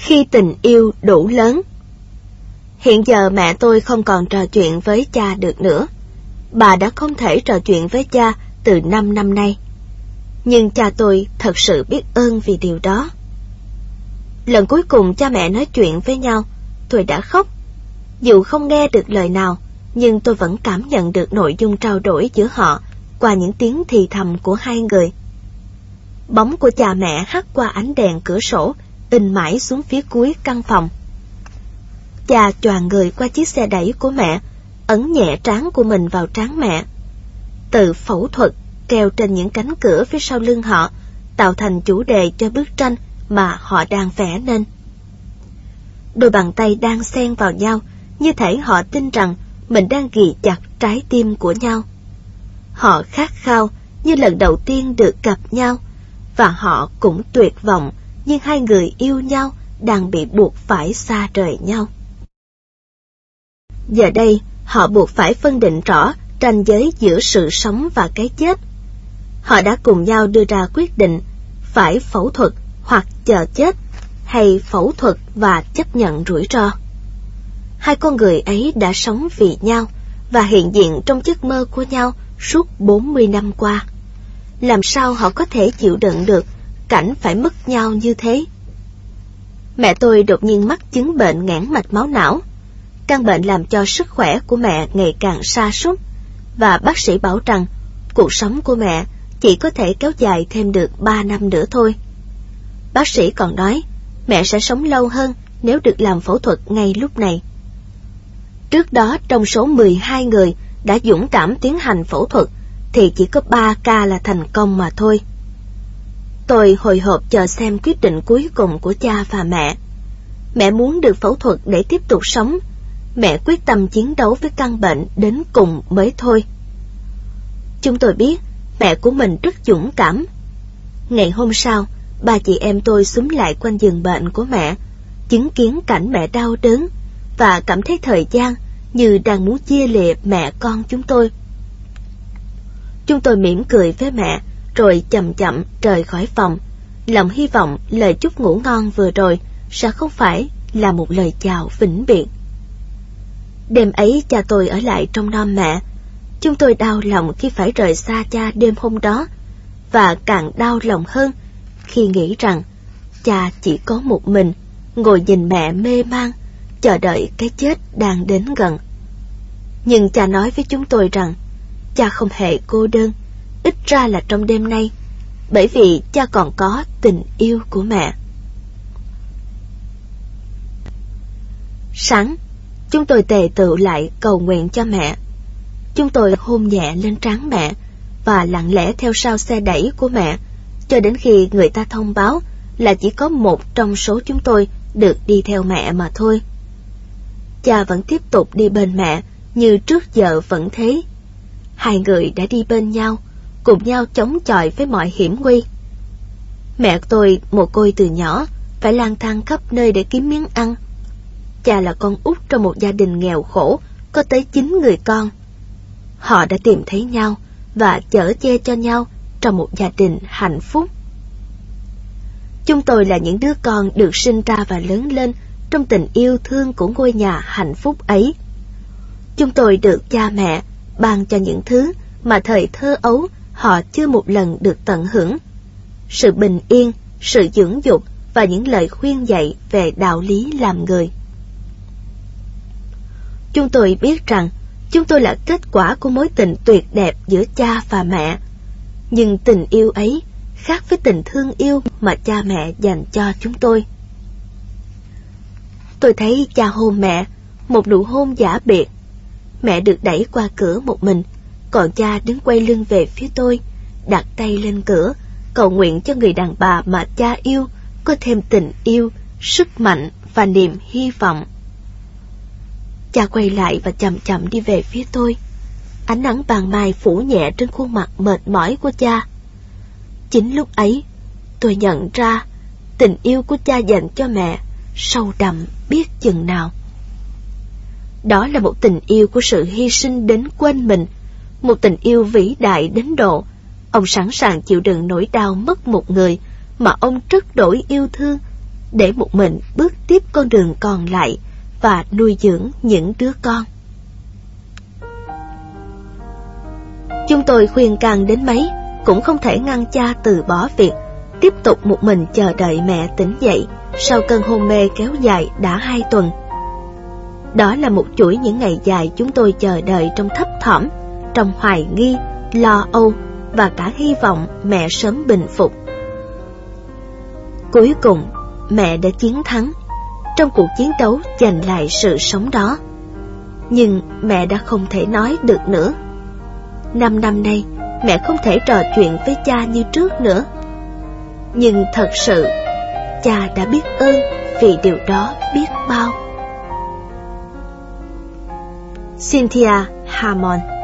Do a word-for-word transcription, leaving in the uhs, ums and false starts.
Khi tình yêu đủ lớn. Hiện giờ mẹ tôi không còn trò chuyện với cha được nữa. Bà đã không thể trò chuyện với cha từ năm năm nay. Nhưng cha tôi thật sự biết ơn vì điều đó. Lần cuối cùng cha mẹ nói chuyện với nhau, tôi đã khóc. Dù không nghe được lời nào, nhưng tôi vẫn cảm nhận được nội dung trao đổi giữa họ qua những tiếng thì thầm của hai người. Bóng của cha mẹ hắt qua ánh đèn cửa sổ, in mãi xuống phía cuối căn phòng. Cha choàng người qua chiếc xe đẩy của mẹ, ấn nhẹ trán của mình vào trán mẹ. Từ phẫu thuật treo trên những cánh cửa phía sau lưng họ, tạo thành chủ đề cho bức tranh mà họ đang vẽ nên. Đôi bàn tay đang xen vào nhau, như thể họ tin rằng mình đang ghì chặt trái tim của nhau. Họ khát khao như lần đầu tiên được gặp nhau, và họ cũng tuyệt vọng như hai người yêu nhau đang bị buộc phải xa rời nhau. Giờ đây, họ buộc phải phân định rõ ranh giới giữa sự sống và cái chết. Họ đã cùng nhau đưa ra quyết định phải phẫu thuật hoặc chờ chết, hay phẫu thuật và chấp nhận rủi ro. Hai con người ấy đã sống vì nhau và hiện diện trong giấc mơ của nhau suốt bốn mươi năm qua. Làm sao họ có thể chịu đựng được cảnh phải mất nhau như thế? Mẹ tôi đột nhiên mắc chứng bệnh nghẽn mạch máu não. Căn bệnh làm cho sức khỏe của mẹ ngày càng sa sút, và bác sĩ bảo rằng cuộc sống của mẹ chỉ có thể kéo dài thêm được ba năm nữa thôi. Bác sĩ còn nói mẹ sẽ sống lâu hơn nếu được làm phẫu thuật ngay lúc này. Trước đó, trong số mười hai người đã dũng cảm tiến hành phẫu thuật thì chỉ có ba ca là thành công mà thôi. Tôi hồi hộp chờ xem quyết định cuối cùng của cha và mẹ. Mẹ muốn được phẫu thuật để tiếp tục sống. Mẹ quyết tâm chiến đấu với căn bệnh đến cùng mới thôi. Chúng tôi biết mẹ của mình rất dũng cảm. Ngày hôm sau, ba chị em tôi xúm lại quanh giường bệnh của mẹ, chứng kiến cảnh mẹ đau đớn và cảm thấy thời gian như đang muốn chia lìa mẹ con chúng tôi. Chúng tôi mỉm cười với mẹ, rồi chậm chậm rời khỏi phòng, lòng hy vọng lời chúc ngủ ngon vừa rồi sẽ không phải là một lời chào vĩnh biệt. Đêm ấy cha tôi ở lại trong nom mẹ. Chúng tôi đau lòng khi phải rời xa cha đêm hôm đó, và càng đau lòng hơn khi nghĩ rằng cha chỉ có một mình, ngồi nhìn mẹ mê man, chờ đợi cái chết đang đến gần. Nhưng cha nói với chúng tôi rằng cha không hề cô đơn, ít ra là trong đêm nay, bởi vì cha còn có tình yêu của mẹ. Sáng, chúng tôi tề tựu lại cầu nguyện cho mẹ. Chúng tôi hôn nhẹ lên trán mẹ và lặng lẽ theo sau xe đẩy của mẹ, cho đến khi người ta thông báo là chỉ có một trong số chúng tôi được đi theo mẹ mà thôi. Cha vẫn tiếp tục đi bên mẹ như trước giờ vẫn thế. Hai người đã đi bên nhau, cùng nhau chống chọi với mọi hiểm nguy. Mẹ tôi mồ côi từ nhỏ, phải lang thang khắp nơi để kiếm miếng ăn. Cha là con út trong một gia đình nghèo khổ, có tới chín người con. Họ đã tìm thấy nhau và chở che cho nhau trong một gia đình hạnh phúc. Chúng tôi là những đứa con được sinh ra và lớn lên trong tình yêu thương của ngôi nhà hạnh phúc ấy. Chúng tôi được cha mẹ ban cho những thứ mà thời thơ ấu họ chưa một lần được tận hưởng: sự bình yên, sự dưỡng dục và những lời khuyên dạy về đạo lý làm người. Chúng tôi biết rằng chúng tôi là kết quả của mối tình tuyệt đẹp giữa cha và mẹ, nhưng tình yêu ấy khác với tình thương yêu mà cha mẹ dành cho chúng tôi. Tôi thấy cha hôn mẹ, một nụ hôn giả biệt. Mẹ được đẩy qua cửa một mình, còn cha đứng quay lưng về phía tôi, đặt tay lên cửa, cầu nguyện cho người đàn bà mà cha yêu có thêm tình yêu, sức mạnh và niềm hy vọng. Cha quay lại và chậm chậm đi về phía tôi. Ánh nắng ban mai phủ nhẹ trên khuôn mặt mệt mỏi của cha. Chính lúc ấy, tôi nhận ra tình yêu của cha dành cho mẹ sâu đậm biết chừng nào. Đó là một tình yêu của sự hy sinh đến quên mình, một tình yêu vĩ đại đến độ ông sẵn sàng chịu đựng nỗi đau mất một người mà ông rất đổi yêu thương, để một mình bước tiếp con đường còn lại và nuôi dưỡng những đứa con. Chúng tôi khuyên can đến mấy cũng không thể ngăn cha từ bỏ việc tiếp tục một mình chờ đợi mẹ tỉnh dậy sau cơn hôn mê kéo dài đã hai tuần. Đó là một chuỗi những ngày dài chúng tôi chờ đợi trong thấp thỏm, trong hoài nghi, lo âu và cả hy vọng mẹ sớm bình phục. Cuối cùng, mẹ đã chiến thắng trong cuộc chiến đấu giành lại sự sống đó. Nhưng mẹ đã không thể nói được nữa. Năm năm nay, mẹ không thể trò chuyện với cha như trước nữa. Nhưng thật sự, cha đã biết ơn vì điều đó biết bao. Cynthia Hammond.